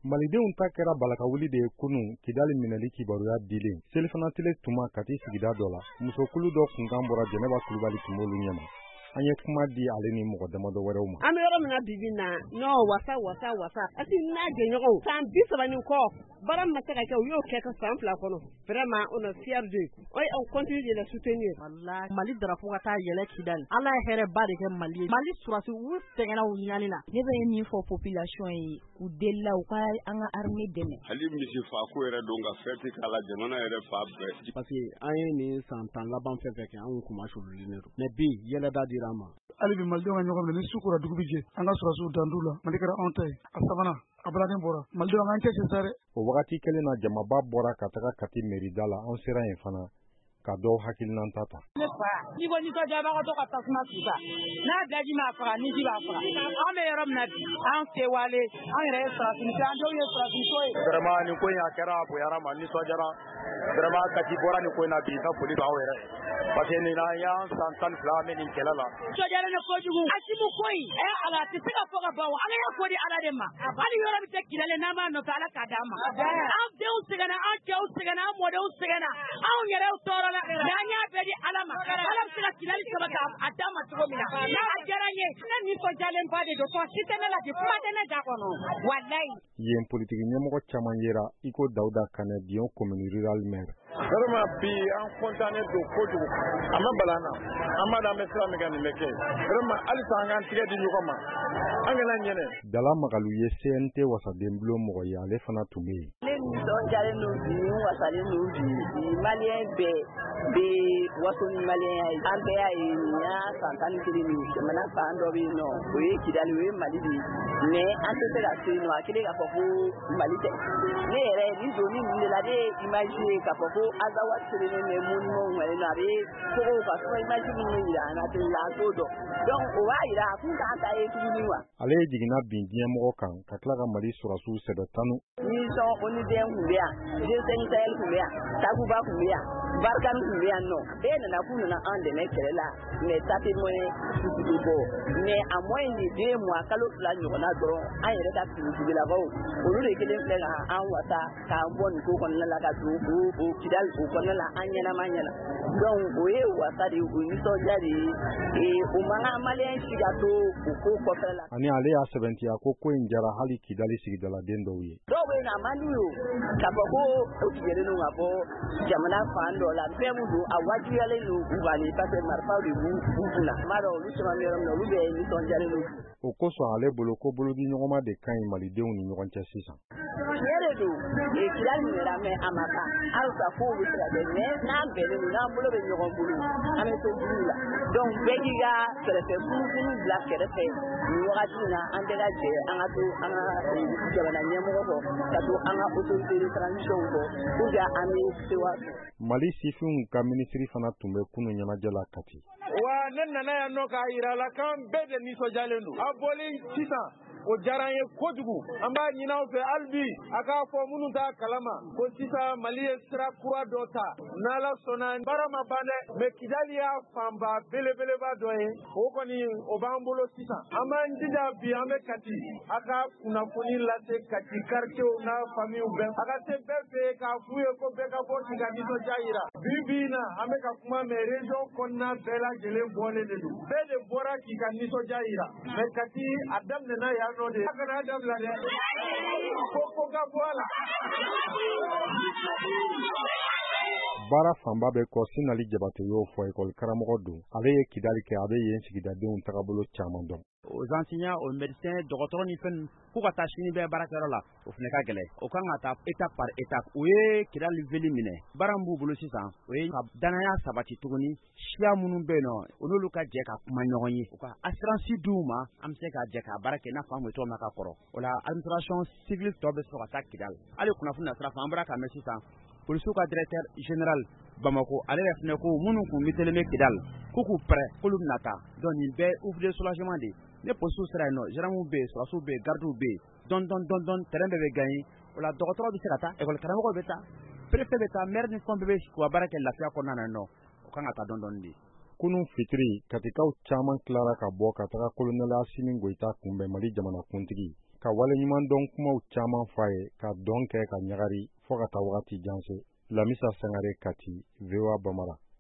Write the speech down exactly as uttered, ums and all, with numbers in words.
Malidenw ta kɛra balakawuli de ye kunun Kidali minɛli kibaruya dilen. Selifana tile tuma kati sigida dɔ la. Musokulu dɔ kunkan bɔra Jɛnɛba Kulubali Kumbolu ɲɛma. An ye kuma di ale ni mɔgɔ damadɔ wɛrɛw ma. An bɛ yɔrɔ min na bibi na non wasa wasa wasa asi n'a jɛɲɔgɔnw san bi saba ni kɔ baara ma se ka kɛ u y'o kɛ ka san fila kɔnɔ vraiment on est fiers d'eux oui on continue de les soutenir. Wallahi Mali drapeau ka taa yɛlɛ Kidali ala ye hɛrɛ ba de kɛ Mali ye. Mali surasi u sɛgɛnna u ɲani na. Ne bɛ min fɔ population ye u delila u ka an ka armée dɛmɛ. Hali misi faako yɛrɛ don ka fɛti k'a la jamana yɛrɛ fa bɛɛ. Parce que an ye nin san tan laban fɛn fɛn kɛ an kun ma sululen don mais bi yɛlɛda dira an ma. Ali bi Malidenw ka ɲɔgɔn minɛ ni sukura dugu bi jɛ an ka surasiw dandu la Mali kɛra anw ta ye a sabanan a baladen bɔra Malidenw an cɛ sisare. O wagati kelen na jamaba bɔra ka taga Kati merida la an sera yen fana ka dɔw hakilinanta ta. Ne fa ni ko nisɔndiyabagatɔ ka tasuma tuta n'a daji m'a faga ni ji b'a faga an bɛ yɔrɔ min na bi an sewale an yɛrɛ ye sarafiniko an denw ye sarafiniko ye. Vraiment nin ko in a kɛra a bonyara ma nisɔndiyara vraiment Kati bɔra nin ko in na bi ka foli b'aw yɛrɛ parce que nin na y'an san tan ni fila an bɛ nin kɛlɛ la. Nisɔndiyara ne kojugu Asimu ko in ɛ ala tɛ se ka fɔ ka ban ala y'a fɔ di ala de ma hali yɔrɔ bɛ kɛ Kidali n'an b'a nɔfɛ ala k'a d'an ma an denw sɛgɛnna an cɛw sɛgɛnna an mɔdenw sɛgɛnna anw yɛrɛw tɔɔrɔ la n'an y'a bɛɛ di ala ma ala bɛ se ka Kidali saba k'a d'a ma cogo min na n'a diyara n ye ne nisɔndiyalen ba de don fɔ si tɛ ne la bi kuma tɛ ne da kɔnɔ walayi. Yen politiki ɲɛmɔgɔ caman yera Iko Dawuda Kanɛ Dion commune rural maire. Vraiment bi an kontannen don kojugu a ma bala an na an b'a dɔn an bɛ sira min kan nin bɛ kɛ vraiment halisa an k'an tigɛ di ɲɔgɔn ma an kana ɲɛnɛ. Dala Magalu ye C N T wasaden bulon mɔgɔ ye ale fana tun bɛ yen. Ne nisɔndiyalen don bi n wasalen don bi bi maliyɛn bɛɛ bɛ waso ni maliyɛnya ye an bɛɛ y'a ye nin y'a san tan ni kelen min jamana fan dɔ bɛ yen nɔ o ye Kidali o ye Mali de ye mais an tɛ se ka to yen nɔ a kɛlen k'a fɔ ko Mali tɛ ne yɛrɛ ni doni ninnu de la ne ye image ye k'a fɔ ko Azawa Serene bɛ monument ŋɔni na a bɛ togo ka sɔrɔ image minnu yira an na tɛ la an t'o dɔn donc o b'a yira a kun k'an ta ye tuguni wa. Ale ye jiginna bin diɲɛmɔgɔ kan ka tila ka Mali surasiw sɛbɛ tanu. Mission onidien kun bɛ yan G cinq Sahel kun bɛ yan Takuba kun bɛ yan Barkan kun bɛ yan nɔ bɛɛ nana k'u nana an dɛmɛ kɛlɛ la mais ça tɛ moyen sugu bɔ mais à moins de deux mois kalo fila ɲɔgɔnna dɔrɔn an yɛrɛ ka finitigilabaw olu de kelen filɛ ka an wasa k'an bɔ nin ko kɔnɔna la ka don o Kidali o kɔnɔna la an ɲɛnama ɲɛna donc o ye wasa de ye o nisɔndiya de ye o man kan maliyɛn si ka to o ko kɔfɛ la. Ani ale y'a sɛbɛntiya ko ko in jara hali Kidali sigidaladen dɔw ye. Dɔw bɛ yen nɔ a man d'u ye k'a fɔ ko o tigɛlen don ka bɔ jamana fan dɔ la fɛn min don a wajibiyalen don u bali parce que marifaw de b'u kunna n b'a dɔn olu caman bɛ yɔrɔ min na olu bɛɛ nisɔndiyalen don. O kosɔn ale bolo ko bolodi ɲɔgɔnma de ka ɲi Malidenw ni ɲɔgɔn cɛ sisan. Tiɲɛ de don Kidali minɛra mais a ma ban halisa kow bɛ se ka kɛ mais n'an bɛnnen don n'an bolo bɛ ɲɔgɔn bolo an bɛ to buru la donc bɛɛ k'i ka kɛrɛfɛ funufunu bila kɛrɛfɛ nin wagati in na an tɛ ka jɛ an ka to an ka jamana ɲɛmɔgɔ kɔ ka to an ka autorité de transition kɔ ou bien an bɛ sewa. Mali sifinw ka minisiri fana tun bɛ kunun ɲɛnajɛ la Kati. Wa ne nana yan nɔ k'a yira la k'an bɛɛ de nisɔndiyalen don a bɔli sisan o diyara an ye kojugu an b'a ɲini aw fɛ hali bi a k'a fɔ minnu t'a kalama ko sisan Mali ye sira kura dɔ ta n'Ala sɔnna baara ma ban dɛ mais Kidali y'a fanba belebeleba dɔ ye o kɔni o b'an bolo sisan an b'an jija bi an bɛ Kati a ka kunnafoni lase Kati quartier n'a famille bɛɛ a ka se bɛɛ fɛ k'a f'u ye ko bɛɛ ka bɔ k'i ka nisɔndiya yira bi bi in na an bɛ ka kuma mais région kɔnɔna bɛɛ lajɛlen bɔlen de don bɛɛ de bɔra k'i ka nisɔndiya yira mais Kati a daminɛna yan nɔ de a kana dabila dɛ ko ko ka bɔ a la. Baara fanba bɛ kɔ Sinali Jabate y'o fɔ école karamɔgɔ don ale ye Kidali kɛ a bɛ yen sigidadenw tagabolo caman dɔn. Aux enseignants aux médecins dɔgɔtɔrɔ ni fɛn k'u ka taa sini bɛɛ baarakɛyɔrɔ la o fana ka gɛlɛn o kan ka taa étape par étape o ye Kidali veli minɛ baara min b'u bolo sisan o ye ka danaya sabati tuguni siya minnu bɛ yen nɔ o n'olu ka jɛ ka kuma ɲɔgɔn ye u ka assurance d'u ma an bɛ se ka jɛ ka baara kɛ n'a fɔ an bɛ cogo min na ka kɔrɔ o la administration civile tɔ bɛ sɔrɔ ka taa Kidali hali kunnafoni na sira fɛ an bɔra ka mɛn sisan polisiw ka directeur général Bamako ale yɛrɛ fana ko minnu kun mitelen bɛ Kidali k'u k'u pɛrɛ k'olu bɛna taa donc nin bɛɛ ouvrier soulagement de ne polisiw sera yen nɔ gendarmew bɛ yen sɔrɔsiw bɛ yen gardiw bɛ yen dɔn dɔn dɔn dɔn terrain bɛɛ bɛ gagné o la dɔgɔtɔrɔ bɛ se ka taa école karamɔgɔw bɛ taa préfet bɛ taa maire ni fɛn bɛɛ bɛ k'u ka baara kɛ lafiya kɔnɔna na yen nɔ o kan ka taa dɔn dɔn de. Kunun fitiri Katikaw caman tilara ka bɔ ka taga colonel Asimi Goita kunbɛn Mali jamanakuntigi ka waleɲuman dɔn kumaw caman f'a ye ka dɔn kɛ ka ɲagari fɔ ka taa wagati janse. Lamisa Sangare Kati, V O A Bamara.